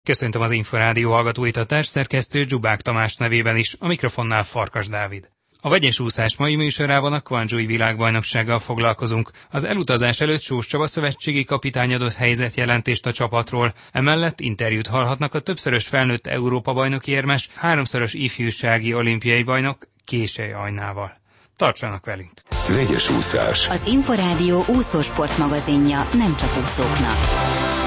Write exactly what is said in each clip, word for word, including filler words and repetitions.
Köszöntöm az Inforádió hallgatóit, a társszerkesztő Dzsubák Tamás nevében is, a mikrofonnál Farkas Dávid. A vegyes úszás mai műsorában a Guangzhoui világbajnoksággal foglalkozunk. Az elutazás előtt Sós Csaba szövetségi kapitány adott helyzetjelentést a csapatról. Emellett interjút hallhatnak a többszörös felnőtt Európa-bajnoki érmes, háromszoros ifjúsági olimpiai bajnok Késely Ajnával. Tartsanak velünk! Vegyes úszás. Az Inforádió úszósport magazinja nem csak úszóknak.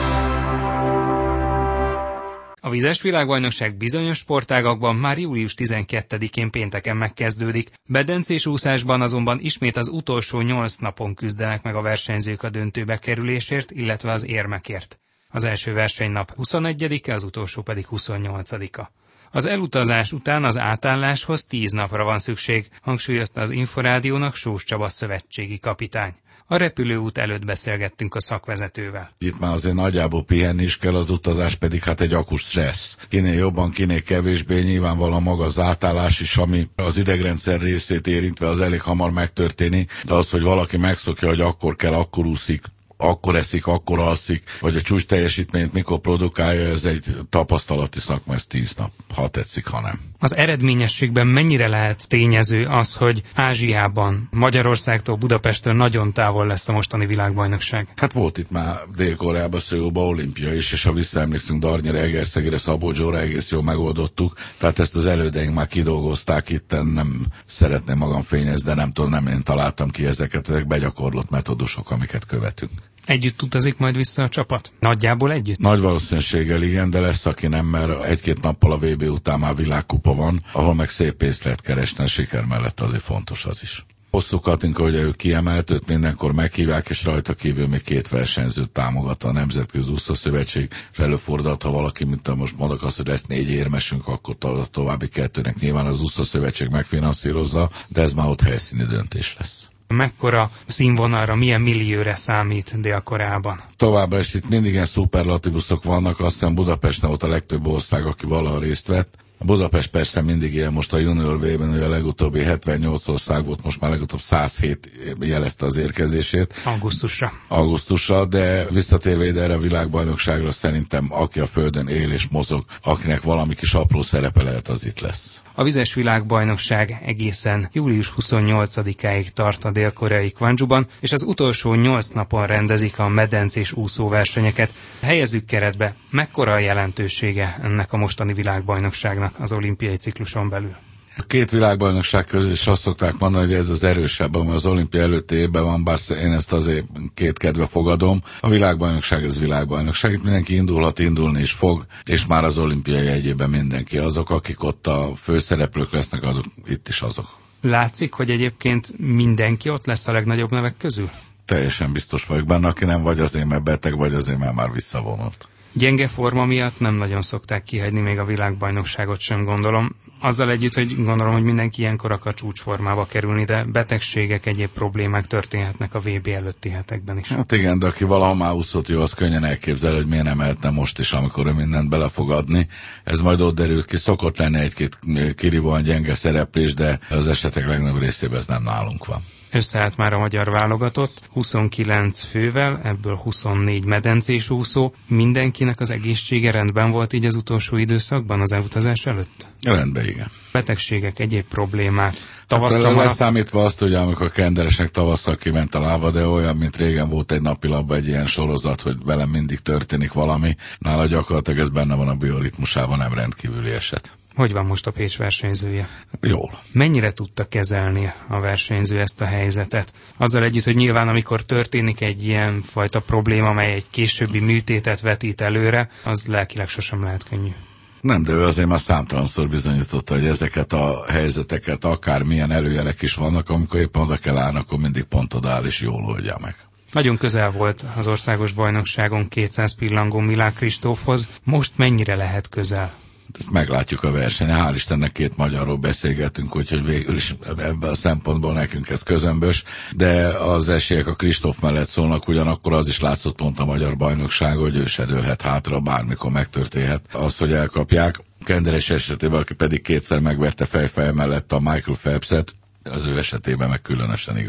A vízes világbajnokság bizonyos sportágakban már július tizenkettedikén pénteken megkezdődik. Bedencés úszásban azonban ismét az utolsó nyolc napon küzdenek meg a versenyzők a döntőbe kerülésért, illetve az érmekért. Az első versenynap huszonegyedike, az utolsó pedig huszonnyolcadika. Az elutazás után az átálláshoz tíz napra van szükség, hangsúlyozta az Inforádiónak Sós Csaba szövetségi kapitány. A repülőút előtt beszélgettünk a szakvezetővel. Itt már azért nagyjából pihenni is kell, az utazás pedig hát egy akus stressz. Kinél jobban, kinél kevésbé, nyilvánvalóan maga az átállás is, ami az idegrendszer részét érintve az elég hamar megtörténik, de az, hogy valaki megszokja, hogy akkor kell, akkor úszik, akkor eszik, akkor alszik, vagy a csúcs teljesítményt mikor produkálja, ez egy tapasztalati szakma, ez tíz nap, ha tetszik, ha nem. Az eredményességben mennyire lehet tényező az, hogy Ázsiában, Magyarországtól, Budapesttől nagyon távol lesz a mostani világbajnokság? Hát volt itt már Dél-Koreában, Szöulban olimpia is, és ha visszaemlékszünk Darnyira, Egerszegire, Szabolcsóra, egész jól megoldottuk. Tehát ezt az elődeink már kidolgozták, itt nem szeretném magam fényezni, de nem tudom, nem én találtam ki ezeket, ezek begyakorlott metódusok, amiket követünk. Együtt utazik majd vissza a csapat? Nagyjából együtt? Nagy valószínűséggel igen, de lesz, aki nem, mert egy-két nappal a vé bé után már világkupa van, ahol meg szép pénzt lehet keresni, a siker mellett azért fontos az is. Hosszú Katinka, ugye ő kiemelt, őt mindenkor meghívják, és rajta kívül még két versenyzőt támogat a Nemzetközi Úszószövetség, és előfordulhat, ha valaki, mint most mondok azt, hogy lesz négy érmesünk, akkor a további kettőnek nyilván az Úszószövetség megfinanszírozza, de ez már ott helyszíni döntés lesz. Mekkora színvonalra, milyen millióra számít Dél-Koreában? Továbbra is itt mindig ilyen szuperlatívuszok vannak, azt hiszem Budapesten volt a legtöbb ország, aki valaha részt vett. A Budapest persze mindig ilyen, most a junior vében, hogy a legutóbbi hetvennyolc ország volt, most már legutóbb száz hét jelezte az érkezését. Augusztusra. Augusztusra, de visszatérve ide erre a világbajnokságra, szerintem aki a földön él és mozog, akinek valami kis apró szerepe lehet, az itt lesz. A vizes világbajnokság egészen július huszonnyolcadikáig tart a dél-koreai Gwangju-ban, és az utolsó nyolc napon rendezik a medencés úszóversenyeket. Helyezzük keretbe, mekkora a jelentősége ennek a mostani világbajnokságnak az olimpiai cikluson belül? A két világbajnokság közül is azt szokták mondani, hogy ez az erősebb, ami az olimpia előtti évben van, bár én ezt azért két kedve fogadom. A világbajnokság az világbajnokság, itt mindenki indulhat, indulni is fog, és már az olimpiai egyében mindenki. Azok, akik ott a főszereplők lesznek, azok itt is azok. Látszik, hogy egyébként mindenki ott lesz a legnagyobb nevek közül? Teljesen biztos vagyok benne, aki nem vagy azért, mert beteg, vagy azért, mert már visszavonult. Gyenge forma miatt nem nagyon szokták kihagyni még a világbajnokságot sem, gondolom. Azzal együtt, hogy gondolom, hogy mindenki ilyenkor akar csúcsformába kerülni, de betegségek, egyéb problémák történhetnek a vé bé előtti hetekben is. Hát igen, de aki valaha már úszott jó, az könnyen elképzel, hogy miért nem ehetne most is, amikor ő mindent bele fog adni. Ez majd ott derül ki, szokott lenni egy-két kirívóan gyenge szereplés, de az esetek legnagyobb részében ez nem nálunk van. Összeállt már a magyar válogatott, huszonkilenc fővel, ebből huszonnégy medencés úszó. Mindenkinek az egészsége rendben volt így az utolsó időszakban, az elutazás előtt? Rendben, igen. Betegségek, egyéb problémák. Tavasszal hát, maradt... Leszámítva azt, hogy amikor Kenderesnek tavasszal kiment a lába, de olyan, mint régen volt egy napilapban egy ilyen sorozat, hogy velem mindig történik valami. Nála gyakorlatilag ez benne van a bioritmusában, nem rendkívüli eset. Hogy van most a Pécs versenyzője? Jól. Mennyire tudta kezelni a versenyző ezt a helyzetet? Azzal együtt, hogy nyilván amikor történik egy ilyen fajta probléma, amely egy későbbi műtétet vetít előre, az lelkileg sosem lehet könnyű. Nem, de ő azért már számtalanszor bizonyította, hogy ezeket a helyzeteket, akár milyen előjelek is vannak, amikor éppen oda kell állni, akkor mindig pont oda áll és jól oldja meg. Nagyon közel volt az országos bajnokságon kétszáz pillangó Milák Kristófhoz. Most mennyire lehet közel? Ezt meglátjuk a versenyen. Hál' Istennek két magyarról beszélgetünk, úgyhogy végül is ebben a szempontból nekünk ez közömbös, de az esélyek a Kristóf mellett szólnak, ugyanakkor az is látszott pont a magyar bajnokság, hogy ő se dőlhet hátra, bármikor megtörténhet az, hogy elkapják. Kenderes esetében, aki pedig kétszer megverte fejfej mellett a Michael Phelpset, az ő esetében meg különösen igaz.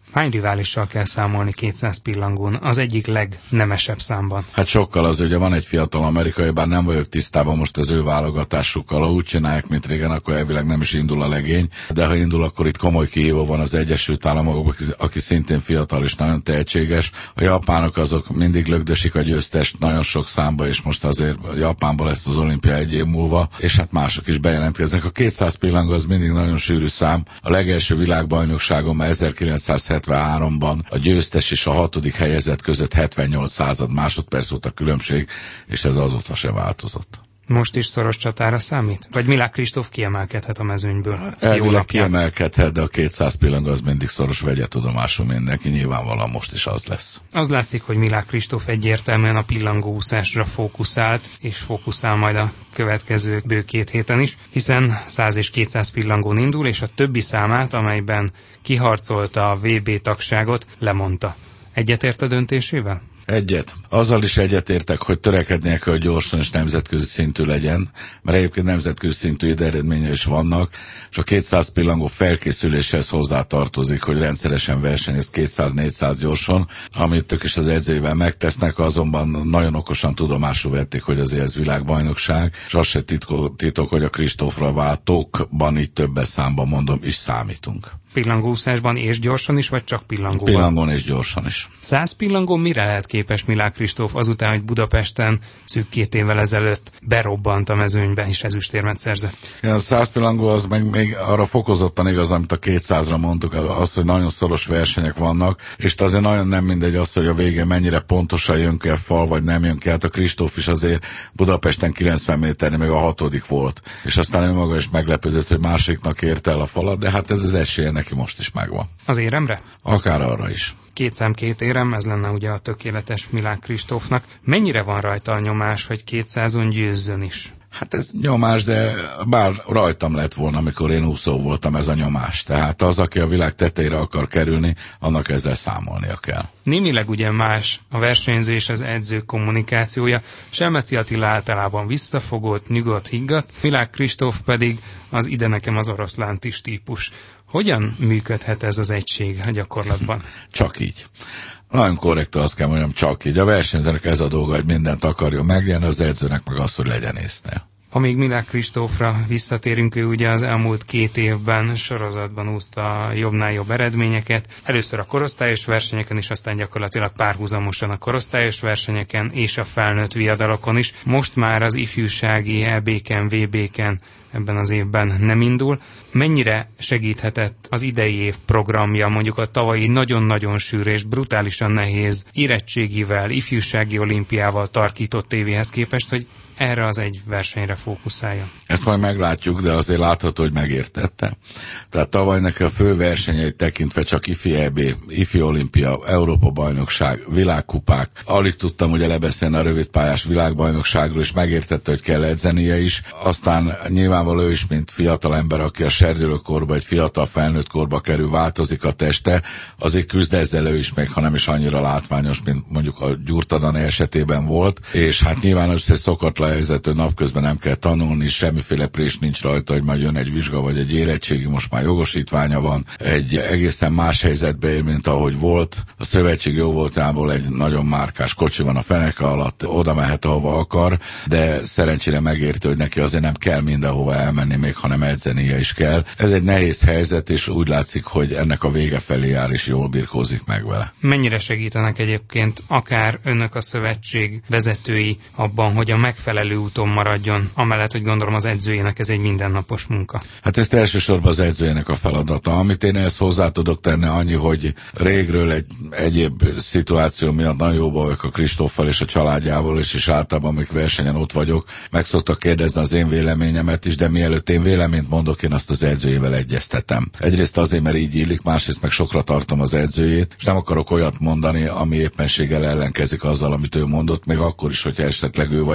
Hány riválissal kell számolni kétszáz pillangón, az egyik legnemesebb számban? Hát sokkal, az ugye van egy fiatal amerikai, bár nem vagyok tisztában most az ő válogatásukkal, ha úgy csinálják, mint régen, akkor elvileg nem is indul a legény, de ha indul, akkor itt komoly kihívó van az Egyesült Államokban, aki szintén fiatal és nagyon tehetséges. A japánok azok mindig lögdösik a győztest nagyon sok számba, és most azért Japánban lesz az olimpia egy év múlva, és hát mások is bejelentkeznek. A kétszáz pillangó az mindig nagyon sűrű szám. A legelső világbajnokságon ezerkilencszázhetvenháromban a győztes és a hatodik helyezett között hetvennyolc század másodperc volt a különbség, és ez azóta se változott. Most is szoros csatára számít? Vagy Milák Kristóf kiemelkedhet a mezőnyből? Elvileg kiemelkedhet, de a kétszáz pillangó az mindig szoros, vegye tudomásul mindenki, nyilvánvalóan most is az lesz. Az látszik, hogy Milák Kristóf egyértelműen a pillangóúszásra fókuszált, és fókuszál majd a következő bő két héten is, hiszen száz és kétszáz pillangón indul, és a többi számát, amelyben kiharcolta a vé bé tagságot, lemondta. Egyetért a döntésével? Egyet. Azzal is egyetértek, hogy törekednie kell, hogy gyorsan és nemzetközi szintű legyen, mert egyébként nemzetközi szintű ide eredménye is vannak, és a kétszáz pillangó felkészüléshez hozzátartozik, hogy rendszeresen versenyez kétszáz-négyszáz gyorsan, amit ők is az edzőivel megtesznek, azonban nagyon okosan tudomásul vették, hogy azért ez világbajnokság, és az se titok, titok hogy a Kristófra váltókban, így többes számban mondom, is számítunk. Pillangóúszásban és gyorsan is, vagy csak pillangóban? Pillangon és gyorsan is. Száz pillangón mire lehet képes Milák Kristóf azután, hogy Budapesten szűk két évvel ezelőtt berobbant a mezőnybe és ezüstérmet szerzett? Ja, a száz pillangó az meg még arra fokozottan igaz, amit a kétszázra mondtuk, az, hogy nagyon szoros versenyek vannak, és azért nagyon nem mindegy az, hogy a végén mennyire pontosan jön ki a fal, vagy nem jön ki. Hát a Kristóf is azért Budapesten kilencven méternél még a hatodik volt, és aztán ő maga is meglepődött, hogy másiknak érte el a falat, de hát ez az esélye neki most is megvan. Az éremre? Akár arra is. Két szám, két érem, ez lenne ugye a tökéletes Milák Kristófnak. Mennyire van rajta a nyomás, hogy kétszázon győzzön is? Hát ez nyomás, de bár rajtam lett volna, amikor én úszó voltam, ez a nyomás. Tehát az, aki a világ tetejére akar kerülni, annak ezzel számolnia kell. Némileg ugye más a versenyző és az edző kommunikációja. Selmeci Attila általában visszafogott, nyugodt, higgadt, Milák Kristóf pedig az ide nekem az oroszlántis típus. Hogyan működhet ez az egység a gyakorlatban? Csak így. Nagyon korrekt, azt kell mondjam, csak így. A versenyzőnek ez a dolga, hogy mindent akarjon megnyerni, az edzőnek meg az, hogy legyen észnél. Ha még Milák Kristófra visszatérünk, ő ugye az elmúlt két évben sorozatban úszta a jobbnál jobb eredményeket. Először a korosztályos versenyeken is, aztán gyakorlatilag párhuzamosan a korosztályos versenyeken és a felnőtt viadalokon is. Most már az ifjúsági é bé-ken, vé bé-ken ebben az évben nem indul. Mennyire segíthetett az idei év programja, mondjuk a tavalyi nagyon-nagyon sűrű és brutálisan nehéz érettségivel, ifjúsági olimpiával tarkított évéhez képest, hogy erre az egy versenyre fókuszáljon? Ezt majd meglátjuk, de azért látható, hogy megértette. Tehát tavaly neki a fő versenyeit tekintve csak ifi é bé, ifi olimpia, Európa-bajnokság, világkupák. Alig tudtam ugye lebeszélni a rövidpályás világbajnokságról, és megértette, hogy kell edzenie is. Aztán nyilvánvaló is, mint fiatal ember, aki a serdülőkorba, egy fiatal felnőtt korba kerül, változik a teste, azért küzd ezzel ő is, még ha nem is annyira látványos, mint mondjuk a Gyurtadan esetében volt. És hát nyilván az egy szokatlan helyzet, hogy napközben nem kell tanulni, semmiféle prés nincs rajta, hogy majd jön egy vizsga vagy egy érettségi, most már jogosítványa van. Egy egészen más helyzetbe ér, mint ahogy volt. A szövetség jó voltából egy nagyon márkás kocsi van a feneke alatt, oda mehet, ahova akar, de szerencsére megérti, hogy neki azért nem kell mindenhova elmenni, még hanem edzenie is kell. Ez egy nehéz helyzet, és úgy látszik, hogy ennek a vége felé jár, és jól birkózik meg vele. Mennyire segítenek egyébként akár önök a szövetség vezetői abban, hogy a megfelelő úton maradjon, amellett, hogy gondolom az edzőjének ez egy mindennapos munka? Hát ezt elsősorban az edzőjének a feladata. Amit én ezt hozzá tudok tenni annyi, hogy régről egy egyéb szituáció miatt nagyon jóban vagyok a Kristóffal és a családjával, és, és általában, amik versenyen ott vagyok, meg szoktak kérdezni az én véleményemet is, de mielőtt én véleményt mondok, én azt az edzőjével egyeztetem. Egyrészt azért, mert így illik, másrészt meg sokra tartom az edzőjét, és nem akarok olyat mondani, ami éppenséggel ellenkezik azzal, amit ő mondott, még akkor is, hogyha esetleg ő vagy én tévedek,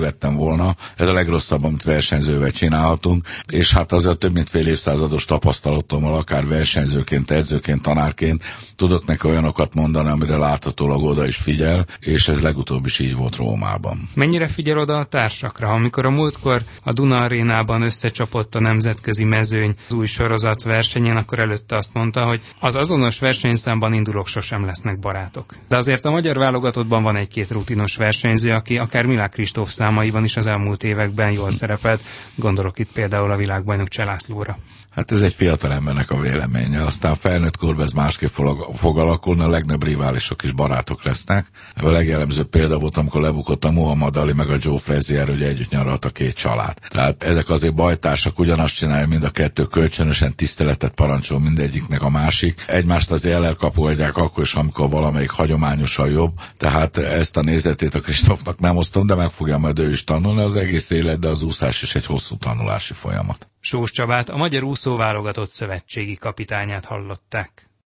tévedtem volna. Ez a legrosszabb, amit versenyzővel csinálhatunk, és hát azért több mint fél évszázados tapasztalatommal, akár versenyzőként, edzőként, tanárként tudok neki olyanokat mondani, amire láthatólag oda is figyel, és ez legutóbb is így volt Rómában. Mennyire figyel oda a társakra? Amikor a múltkor a Duna Arénában összecsapott a nemzetközi mezőny az új sorozat versenyén, akkor előtte azt mondta, hogy az azonos versenyszámban indulók sosem lesznek barátok. De azért a magyar válogatottban van egy-két rutinos versenyző, aki akár Milák Kristóf számaiban is az elmúlt években jól szerepelt. Gondolok itt például a világbajnok Cselászlóra. Hát ez egy fiatal embernek a véleménye, aztán felnőtt korban ez másképp fog alakulni, a legnagyobb riválisok is barátok lesznek. A legjellemzőbb példa volt, amikor lebukott a Muhammad Ali meg a Joe Frazier, hogy együtt nyaralt a két család. Tehát ezek azért bajtársak, ugyanazt csinálja mind a kettő, kölcsönösen tiszteletet parancsol mindegyiknek a másik. Egymást azért elkapuolják akkor is, amikor valamelyik hagyományosan jobb. Tehát ezt a nézetét a Kristófnak nem osztom, de meg fogja majd ő is tanulni az egész élet, de az úszás is egy hosszú tanulási folyamat. Sós Csabát, a Magyar Úszóválogatott szövetségi kapitányát hallották.